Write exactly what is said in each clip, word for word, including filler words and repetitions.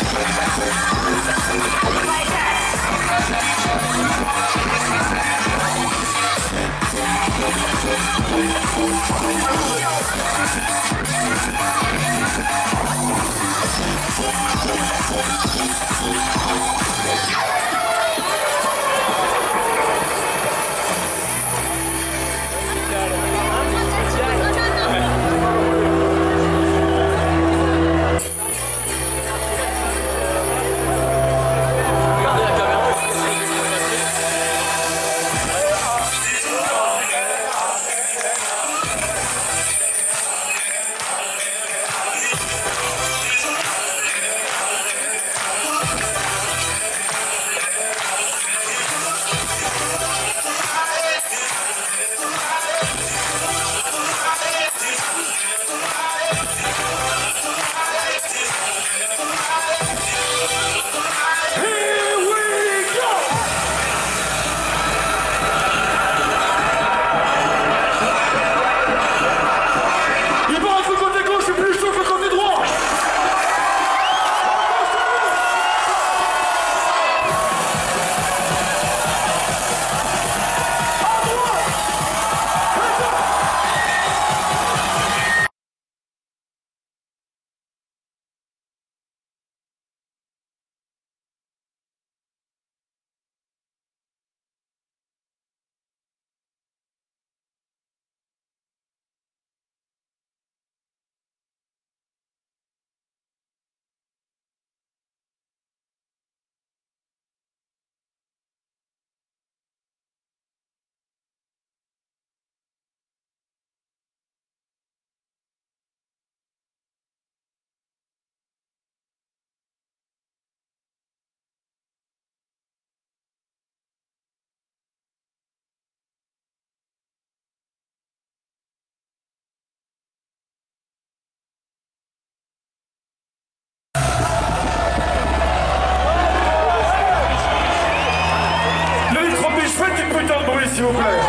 S'il vous plaît.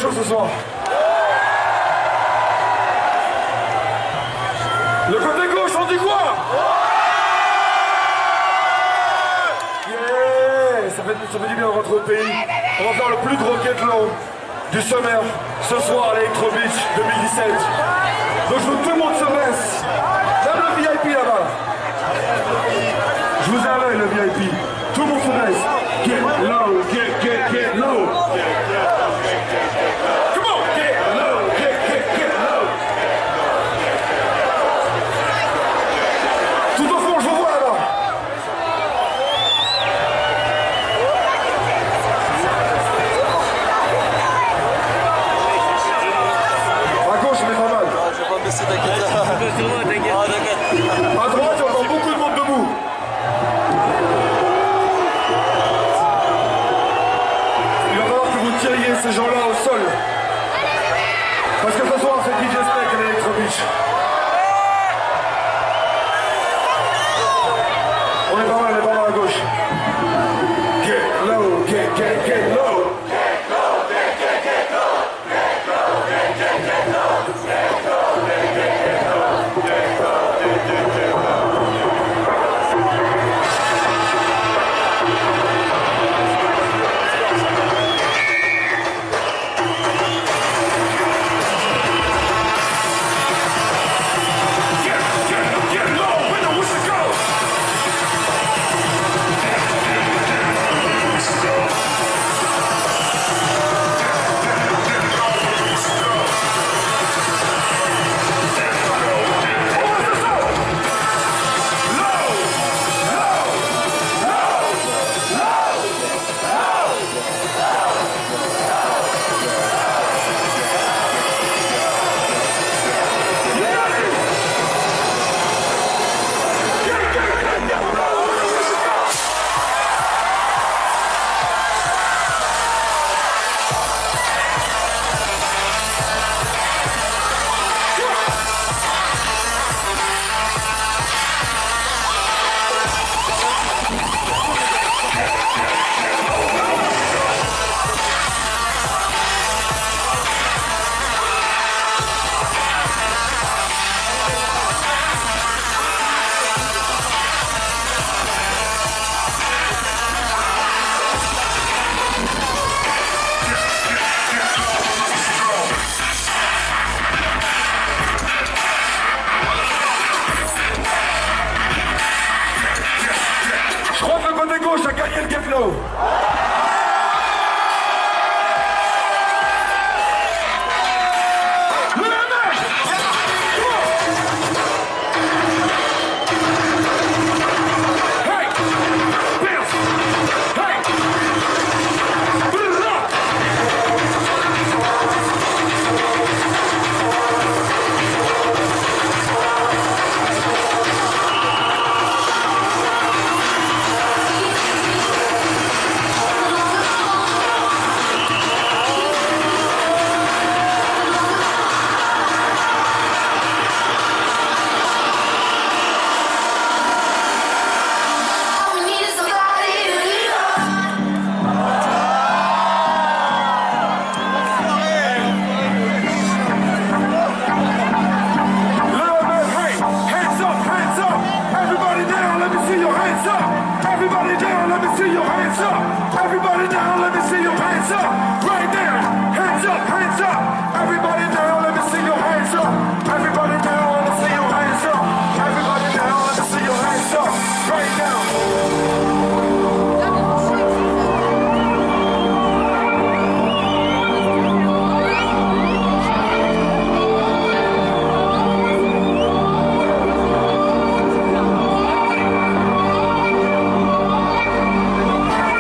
chaud ce soir. Le côté gauche, on dit quoi? Yeah, ça fait, ça fait du bien dans votre pays. On va faire le plus de rock'n'roll du Summer ce soir à l'Electro Beach deux mille dix-sept. Donc je veux que tout le monde se baisse. Même le V I P là-bas. Je vous avais le V I P. Tout le monde se baisse. Get low, get, get, get low. Come on, get low, get, get, get low. Tout au fond, je vous vois là-bas. À gauche, mais pas mal. Je vais pas baisser, t'inquiète. À droite, il y a encore beaucoup de monde debout. Il va falloir que vous tiriez ces gens-là au sol. Parce que ce soir, c'est D J Snake à l'Electro Beach. On est pas mal, on est pas mal à gauche. Get low, get, get, get low. Get low, get, get, get low. Get low, get, get, get low. Get low, get, get, get low. Get low, get, get, get low.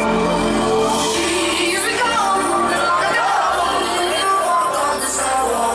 Here we go.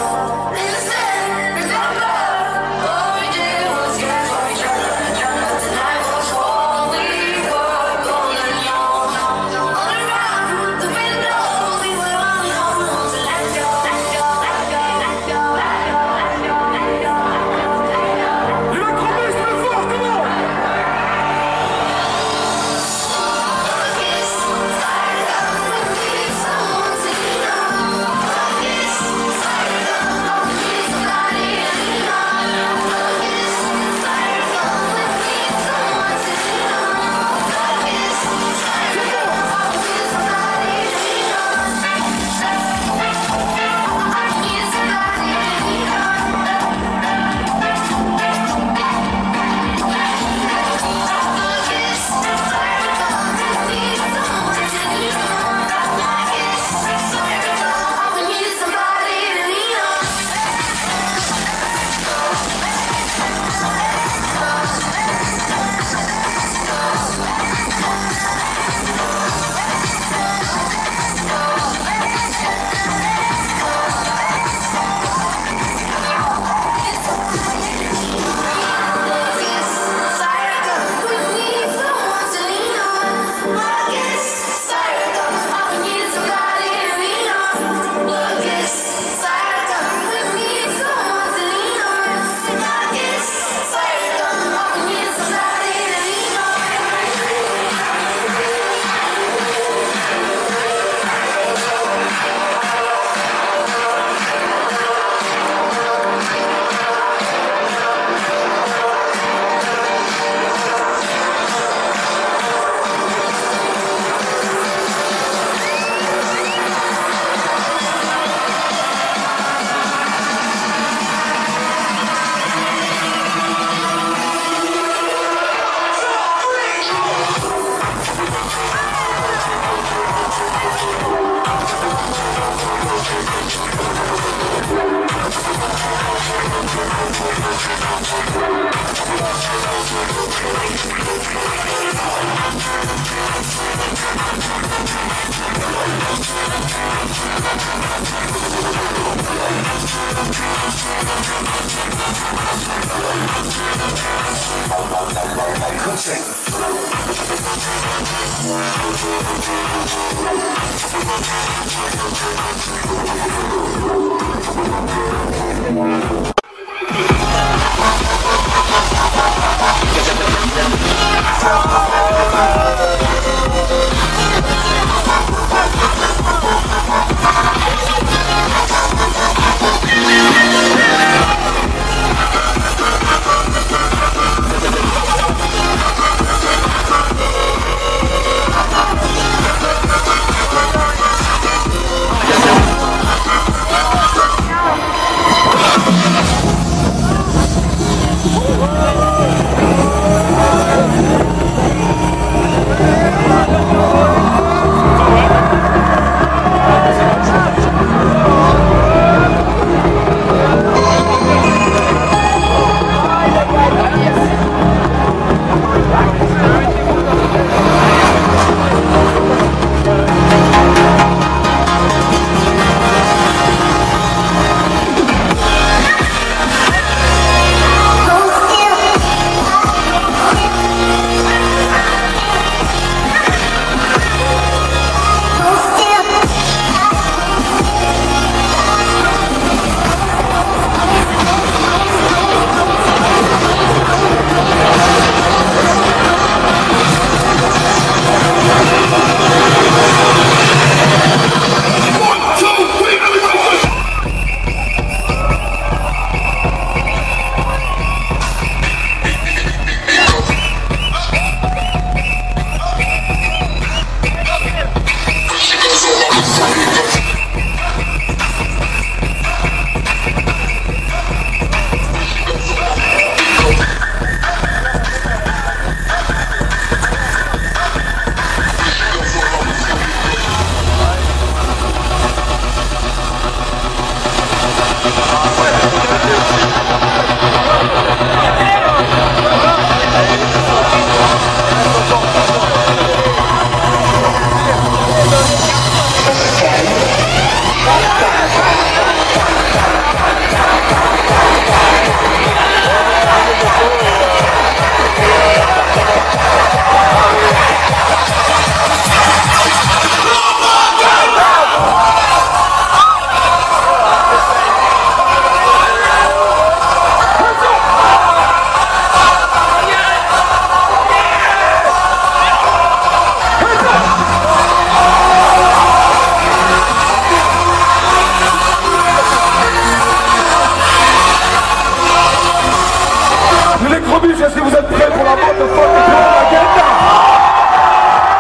Est-ce que vous êtes prêts pour la bande de folle de Agenda?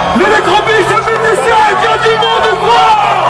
L'électrobiche deux mille dix-sept, il y a du monde ou quoi?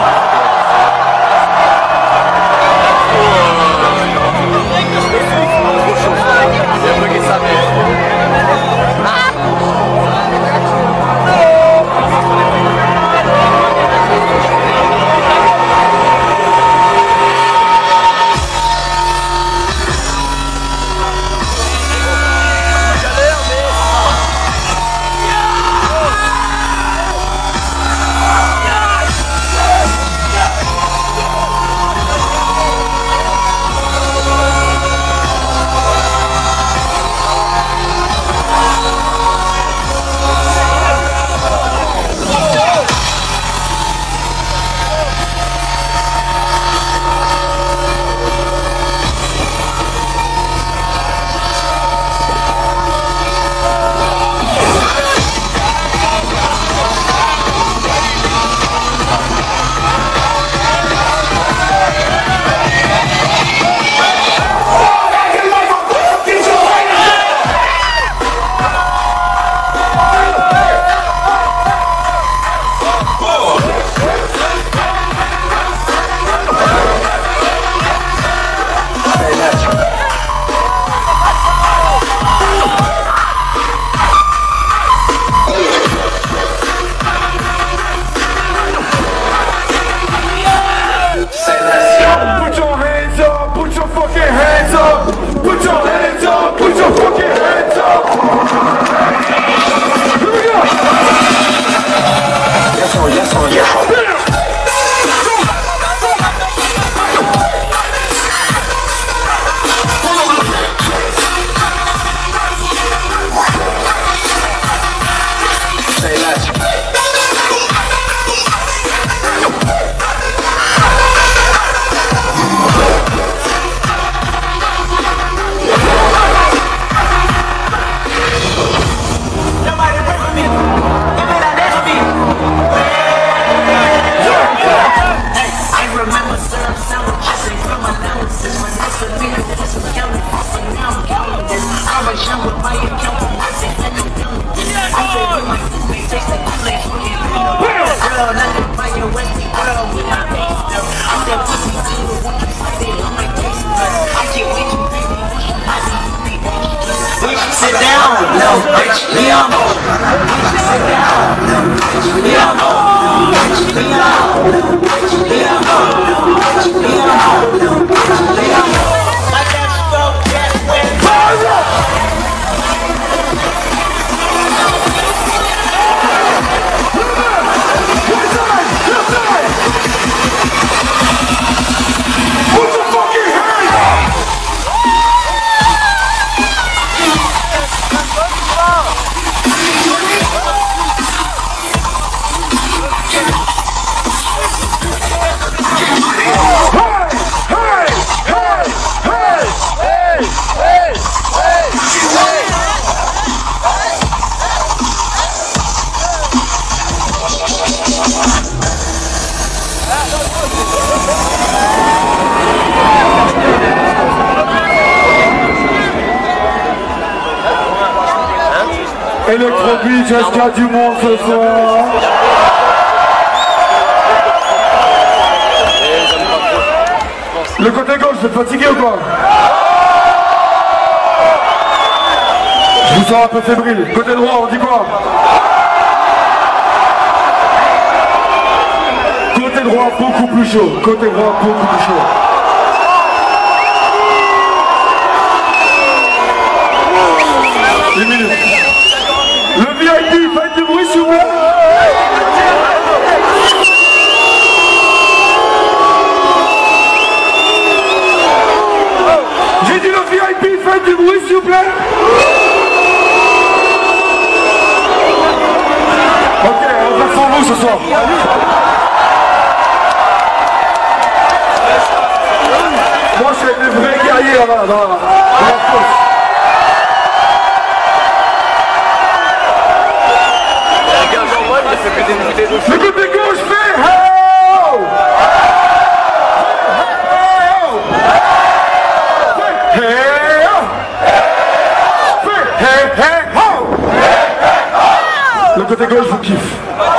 Sit down, no bitch, Leon. Sit down, no bitch, Leon. Leon, Leon, Leon, Leon. I got spoke that way. Put your fucking hands up! Electrobeach, est-ce qu'il y a du monde ce soir? Le côté gauche, vous êtes fatigué ou quoi? Je vous sens un peu fébrile. Côté droit, on dit quoi? Côté droit, beaucoup plus chaud. Côté droit, beaucoup plus chaud. Une minute. Le V I P, faites du bruit s'il vous plaît. J'ai dit le V I P, faites du bruit s'il vous plaît. Ok, on va sans vous ce soir. Moi je suis des vrais guerriers là-bas, dans la fosse. Le côté gauche fait hey! Le côté gauche je vous kiffe.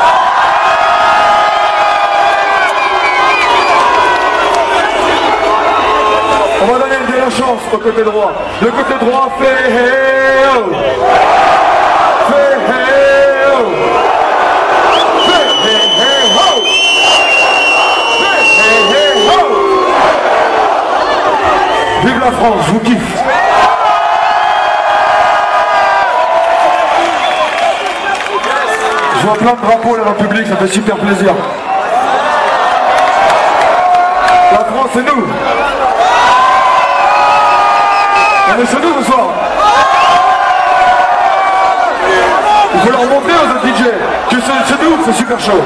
On va donner une dernière chance au côté droit. Le côté droit fait hey oh. Fait hey oh. Fait hey hey ho. Fait hey hey ho. Vive la France, je vous kiffe. Je vois plein de drapeaux là dans le public, ça fait super plaisir. La France, c'est nous. On est chez nous ce soir. Il faut leur montrer aux autres D J que c'est chez nous, c'est super chaud.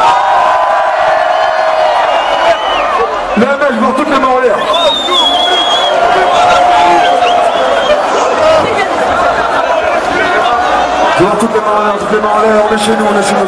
Là, mec, je vois toutes les mains en l'air. Je vois toutes les mains en l'air, toutes les mains en l'air. On est chez nous, on est chez nous.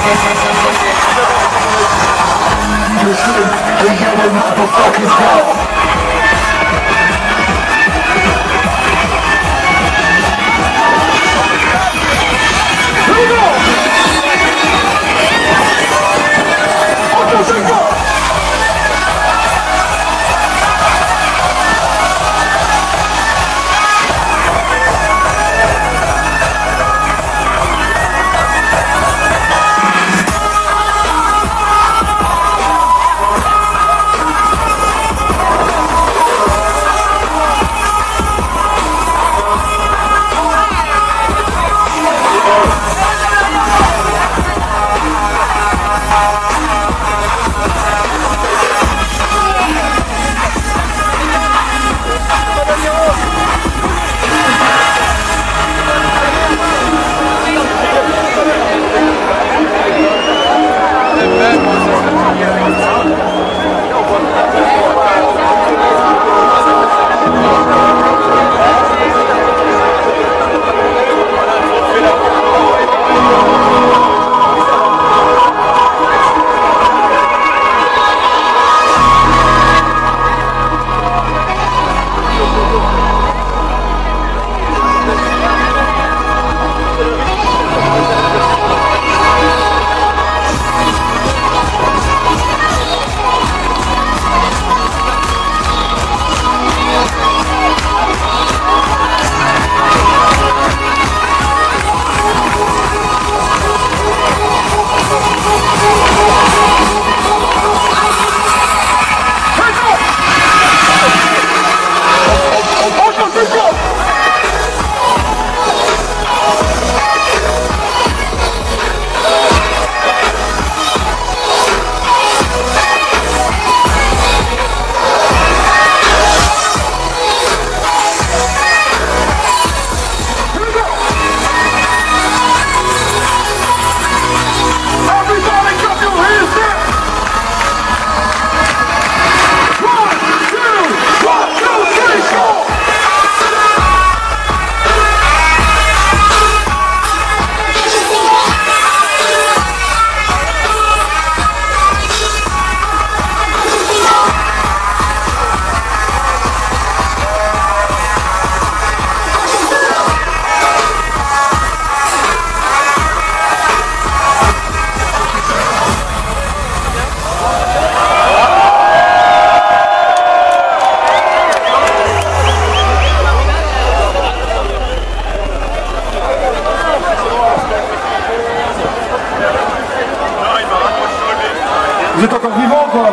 Vous êtes encore vivants quoi?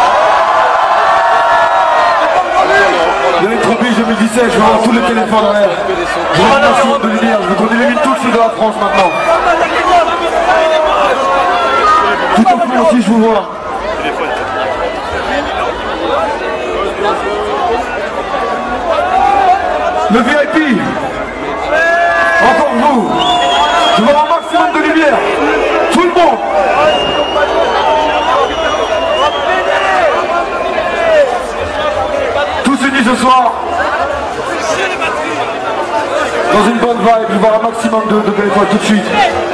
L'électrobeach deux mille dix-sept, je vais avoir tous les téléphones en l'air. Je vous remercie de lumière, je veux qu'on élimine tout le sud de la France maintenant. Tout au fond aussi, je vous vois. Le V I P, encore vous. Je veux avoir un maximum de lumière. Tout le monde. Tous unis ce soir. Dans une bonne vibe, je veux voir un maximum de, de téléphones tout de suite.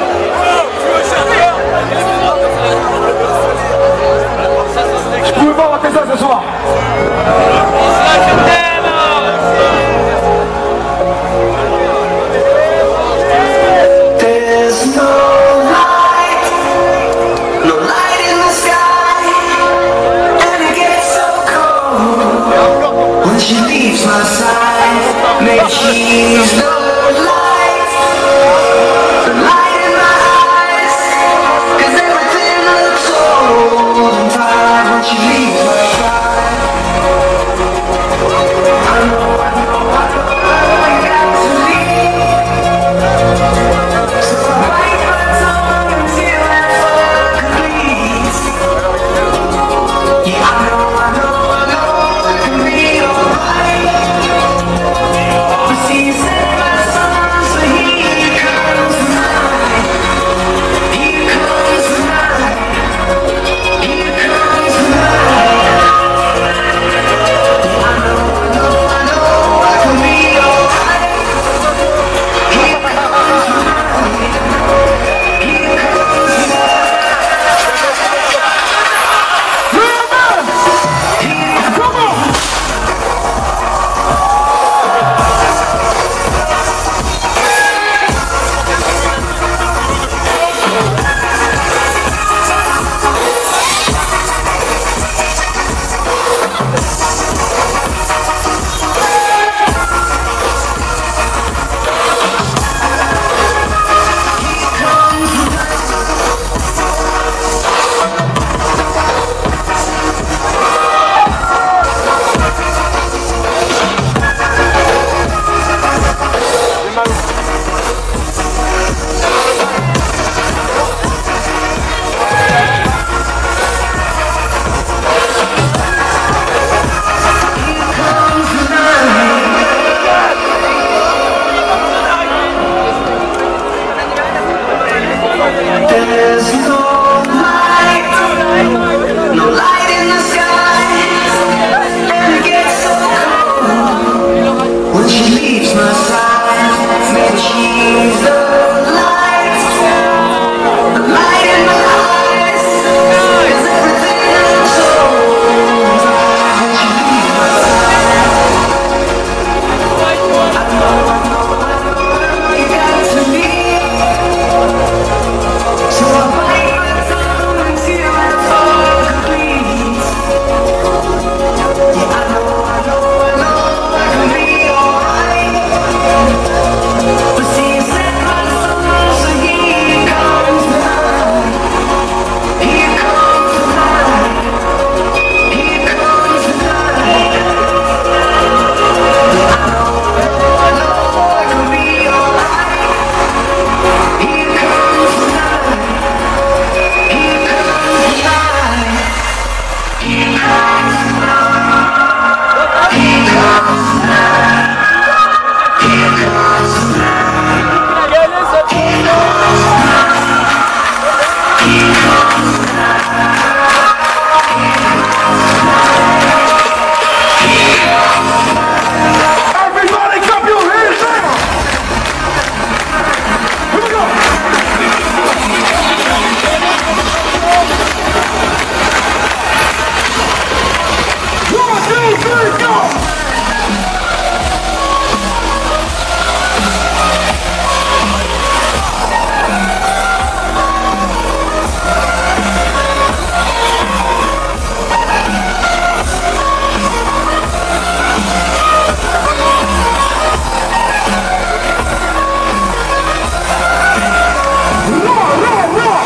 Je pouvais pas rater ça ce soir. She leaves my side, maybe she's no light, the light in there's no light, no light in the sky, and it gets so cold when she leaves my side. Maybe she's the light, the light in my eyes, 'cause everything I'm told when she leaves my side. I know, I know, I know you got to me, so I bite my tongue until I fall complete. Yeah, I know, I know, I know I can be alright, but see you set my soul, so here comes the night, here comes the night, here comes the night. I know, I know, I know I can be alright. Here comes the night, here comes the night, here comes the night, here comes the night, here comes the Everybody clap your hands now! Here we go! One, two, three, go! Roar, roar, roar!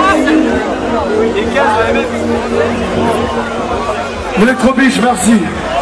Electro Beach, merci.